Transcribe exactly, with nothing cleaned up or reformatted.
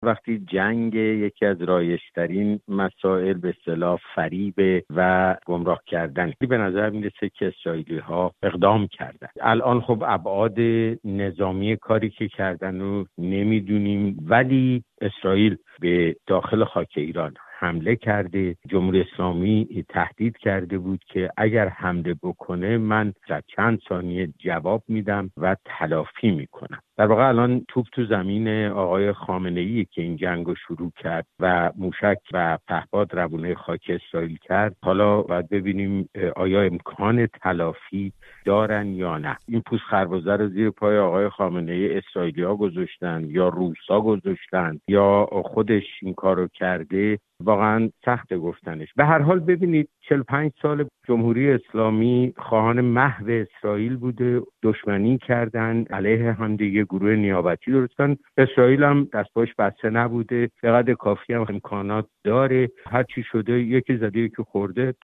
وقتی جنگ یکی از رایج‌ترین مسائل به اصطلاح فریب و گمراه کردن، به نظر میرسه که اسرائیلی‌ها اقدام کردن. الان خب ابعاد نظامی کاری که کردن رو نمیدونیم، ولی اسرائیل به داخل خاک ایران حمله کرده. جمهوری اسلامی تهدید کرده بود که اگر حمله بکنه من در چند ثانیه جواب میدم و تلافی میکنم. در واقع الان توپ تو زمین آقای خامنه‌ای که این جنگ رو شروع کرد و موشک و پهپاد روونه خاک اسرائیل کرد. حالا باید ببینیم آیا امکان تلافی دارن یا نه. این پوست خربزه رو زیر پای آقای خامنه‌ای اسرائیلی‌ها گذاشتن یا روسا گذاشتن یا خودش این کارو کرده، واقعا سخت گفتنش. به هر حال ببینید چهل و پنج سال جمهوری اسلامی خواهان محو اسرائیل بوده، دشمنی کردن، علیه هم دیگه گروه نیابتی درستن. اسرائیل هم دستپاش بسته نبوده، چقدر کافی هم امکانات داره، هر چی شده یکی زده یکی خورده،